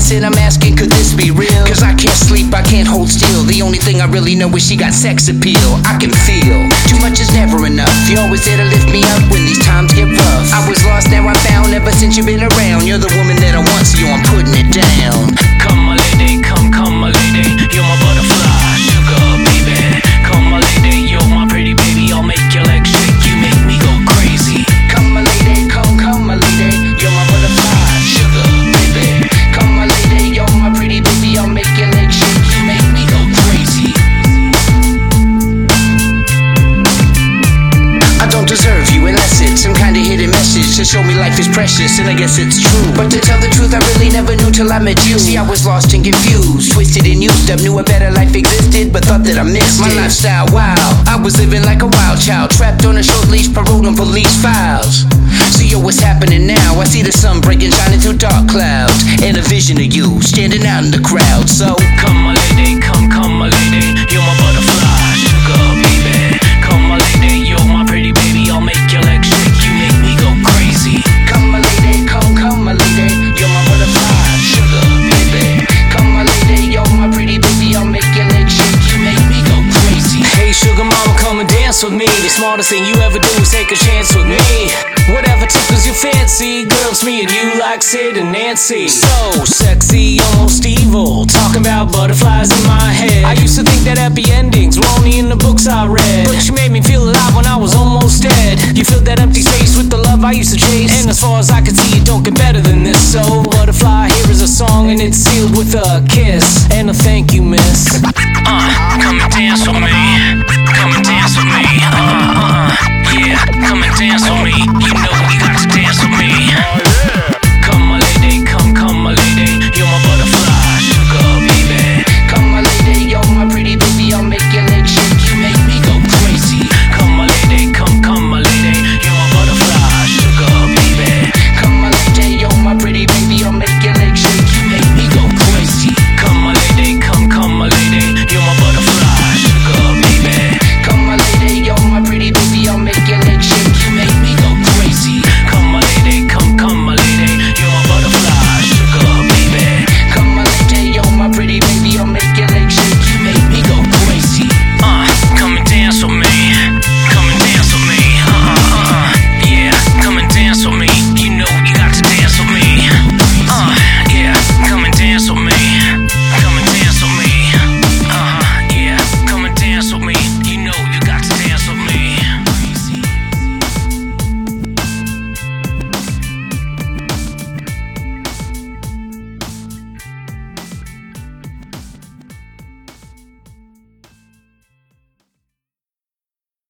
said I'm asking, could this be real? Cause I can't sleep, I can't hold still. The only thing I really know is she got sex appeal. I can feel too much is never enough. You're always there to lift me up when these times get rough. I was lost, now I'm found. Ever since you've been around, you're the woman that I want, so I'm putting it down. Come my lady, come my lady, you're my butterfly, sugar baby. Come my lady, you're my pretty baby, I'll make your legs shake, you make me go crazy. Come my lady, come my lady, you're my butterfly, sugar baby. Come my lady, you're my pretty baby, I'll make your legs shake, you make me go crazy. I don't deserve you unless it's some kind of hidden message to show me life is precious, and I guess it's true. But to tell the truth, I really never knew till I met you. See, I was lost and confused, twisted and used up. Knew a better life existed, but thought that I missed my lifestyle. Wow, I was living like a wild child, trapped on a short leash, paroled on police files. So yo, what's happening now? I see the sun breaking, shining through dark clouds, and a vision of you standing out in the crowd. So come my lady, come my lady, you're my butterfly, sugar baby. Come my lady, you're my pretty baby, I'll make your legs shake, you make me go crazy. Come my lady, come my lady, you're my butterfly, sugar baby. Come my lady, you're my pretty baby, I'll make your legs shake, you make me go crazy. Hey sugar mama, come and dance with me. The smartest thing you ever do is take a chance with me. Whatever tickles your fancy, girls, me and you like Sid and Nancy. So sexy, almost evil, talking about butterflies in my head. I used to think that happy endings were only in the books I read, but you made me feel alive when I was almost dead. You filled that empty space with the love I used to chase, and as far as I could see, it don't get better than this. So butterfly, here is a song, and it's sealed with a kiss and a thank you, miss.